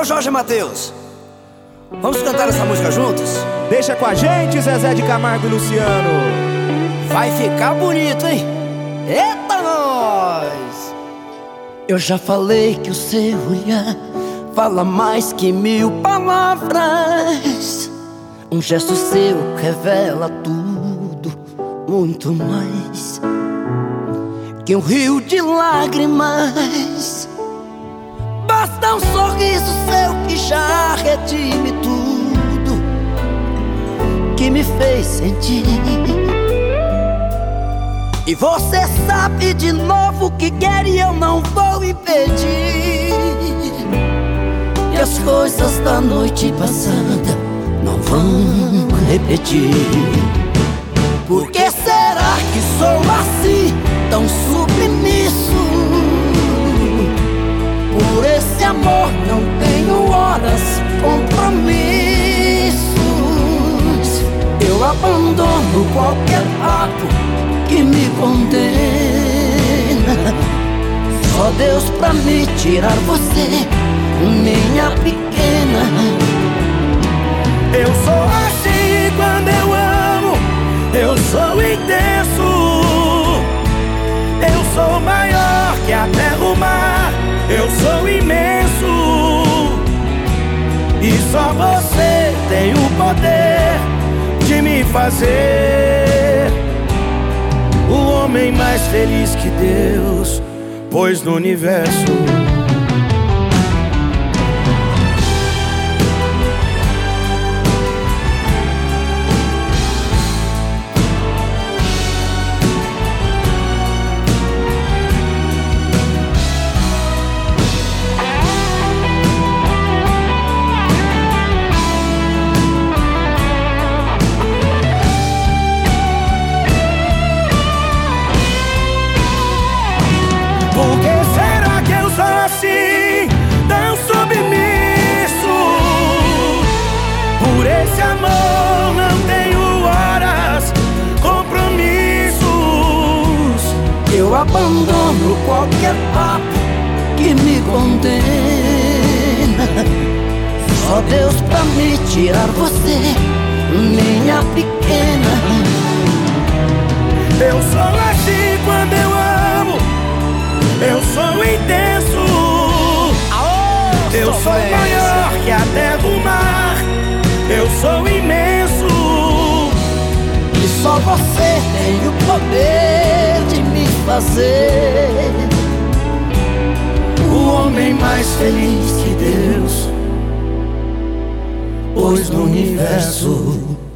Ô Jorge Mateus, vamos cantar essa música juntos? Deixa com a gente, Zezé de Camargo e Luciano. Vai ficar bonito, hein? Eita nós! Eu já falei que o seu olhar fala mais que 1000 palavras. Um gesto seu revela tudo, muito mais que um rio de lágrimas. Basta um sorriso seu que já redime tudo que me fez sentir. E você sabe de novo que quer e eu não vou impedir. E as coisas da noite passada não vão repetir. Por que será que sou assim, tão submisso? Por esse amor não tenho horas, compromissos. Eu abandono qualquer papo que me condena. Só Deus pra me tirar você, minha pequena. Eu sou assim quando eu amo, eu sou intenso. Eu sou maior que a terra, o mar, eu sou imenso. E só você tem o poder de me fazer o homem mais feliz que Deus pôs no universo. Por que será que eu sou assim, tão submisso? Por esse amor não tenho horas, compromissos. Eu abandono qualquer papo que me condena. Só Deus pra me tirar você, minha pequena. Eu sou assim quando eu amo, eu sou intenso. Eu sou maior que a terra, o mar, eu sou imenso. E só você tem o poder de me fazer o homem mais feliz que Deus pôs no universo.